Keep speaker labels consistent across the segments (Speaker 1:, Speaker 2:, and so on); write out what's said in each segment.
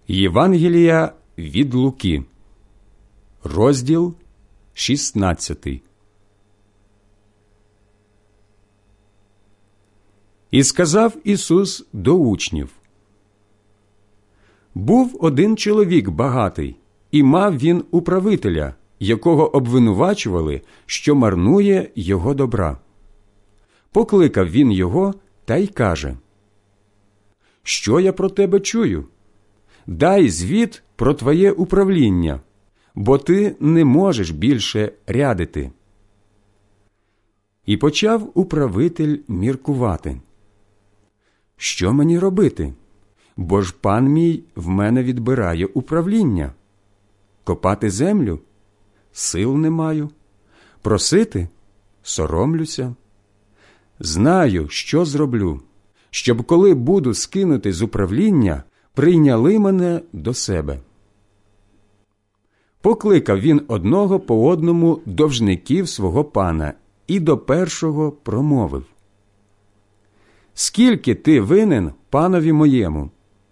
Speaker 1: Євангелія від Луки, розділ 16. І сказав Ісус до учнів: «Був один чоловік багатий, і мав він управителя, якого обвинувачували, що марнує його добра. Покликав він його та й каже: «Що я про тебе чую? Дай звіт про твоє управління, бо ти не можеш більше рядити». І почав управитель міркувати: «Що мені робити? Бо ж пан мій в мене відбирає управління. Копати землю? Сил не маю. Просити? Соромлюся. Знаю, що зроблю, щоб коли буду скинути з управління, прийняли мене до себе». Покликав він одного по одному довжників свого пана і до першого промовив: «Скільки ти винен панові моєму?»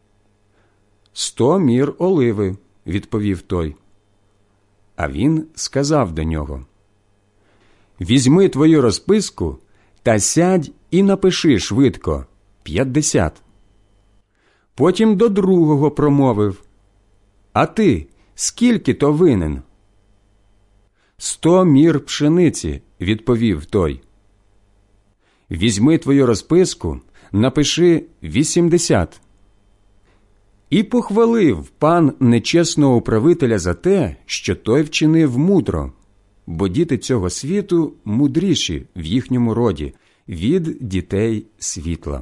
Speaker 1: «100 мір оливи», – відповів той. А він сказав до нього: «Візьми твою розписку та сядь і напиши швидко 50. Потім до другого промовив: «А ти скільки то винен?» «100 мір пшениці», – відповів той. «Візьми твою розписку, напиши 80. І похвалив пан нечесного управителя за те, що той вчинив мудро, бо діти цього світу мудріші в їхньому роді від дітей світла.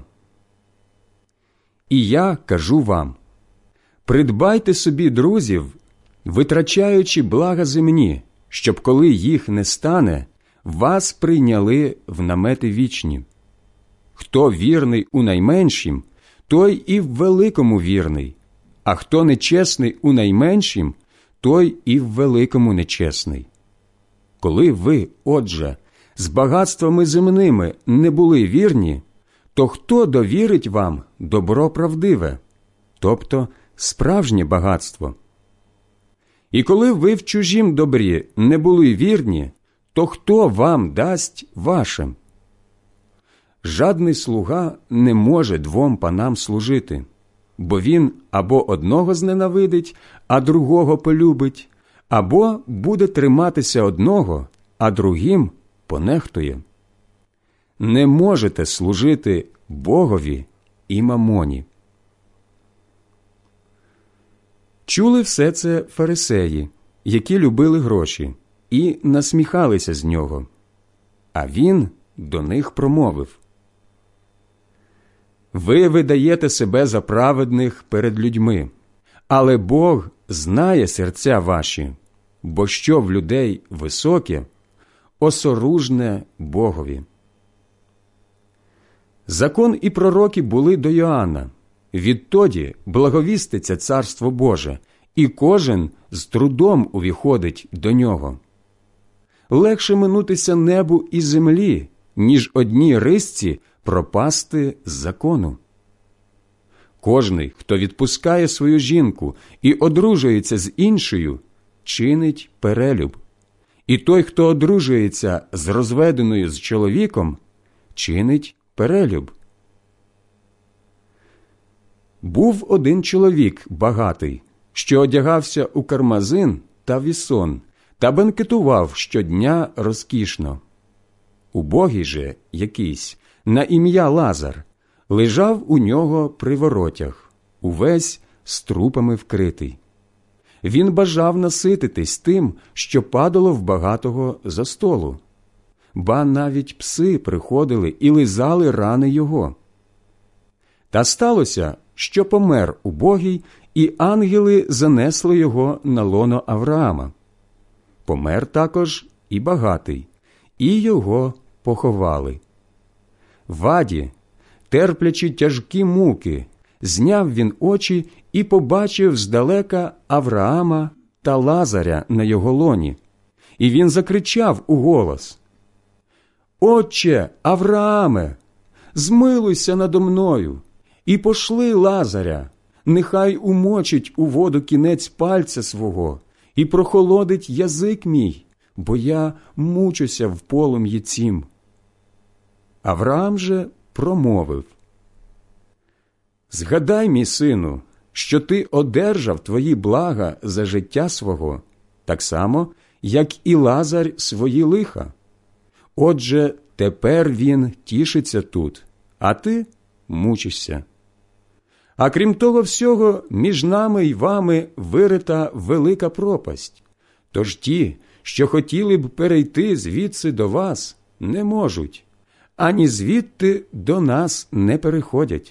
Speaker 1: І я кажу вам: придбайте собі друзів, витрачаючи блага земні, щоб, коли їх не стане, вас прийняли в намети вічні. Хто вірний у найменшім, той і в великому вірний, а хто нечесний у найменшім, той і в великому нечесний. Коли ви, отже, з багатствами земними не були вірні, то хто довірить вам добро правдиве, тобто справжнє багатство? І коли ви в чужім добрі не були вірні, то хто вам дасть ваше? Жадний слуга не може двом панам служити, бо він або одного зненавидить, а другого полюбить, або буде триматися одного, а другим понехтує. Не можете служити Богові і мамоні». Чули все це фарисеї, які любили гроші, і насміхалися з нього. А він до них промовив: «Ви видаєте себе за праведних перед людьми, але Бог знає серця ваші, бо що в людей високе, осоружне Богові». Закон і пророки були до Йоанна. Відтоді благовіститься Царство Боже, і кожен з трудом увіходить до нього. Легше минутися небу і землі, ніж одній рисці пропасти з закону. Кожний, хто відпускає свою жінку і одружується з іншою, чинить перелюб. І той, хто одружується з розведеною з чоловіком, чинить перелюб. Був один чоловік багатий, що одягався у кармазин та вісон, та бенкетував щодня розкішно. Убогий же якийсь, на ім'я Лазар, лежав у нього при воротях, увесь струпами вкритий. Він бажав насититись тим, що падало в багатого за столу. Ба навіть пси приходили і лизали рани його. Та сталося, що помер убогий, і ангели занесли його на лоно Авраама. Помер також і багатий, і його поховали. В аді, терплячи тяжкі муки, зняв він очі і побачив здалека Авраама та Лазаря на його лоні. І він закричав уголос: «Отче Аврааме, змилуйся надо мною, і пошли Лазаря нехай умочить у воду кінець пальця свого і прохолодить язик мій, бо я мучуся в полум'ї цім. Авраам же промовив: «Згадай, мій сину, що ти одержав твої блага за життя свого, так само, як і Лазар свої лиха. Отже, тепер він тішиться тут, а ти мучишся. А крім того всього, між нами й вами вирита велика пропасть. Тож ті, що хотіли б перейти звідси до вас, не можуть, ані звідти до нас не переходять».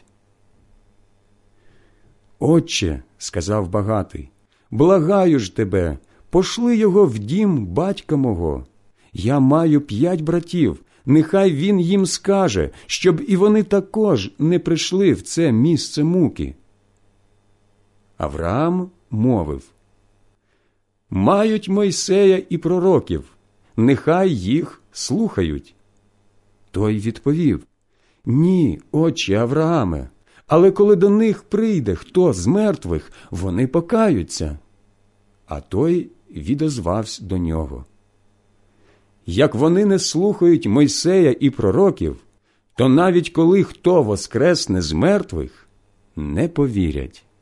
Speaker 1: «Отче, – сказав багатий, – благаю ж тебе, пошли його в дім батька мого. Я маю 5 братів, нехай він їм скаже, щоб і вони також не прийшли в це місце муки». Авраам мовив: «Мають Мойсея і пророків, нехай їх слухають». Той відповів: «Ні, отче Аврааме, але коли до них прийде хто з мертвих, вони покаються». А той відозвався до нього: «Як вони не слухають Мойсея і пророків, то навіть коли хто воскресне з мертвих, не повірять».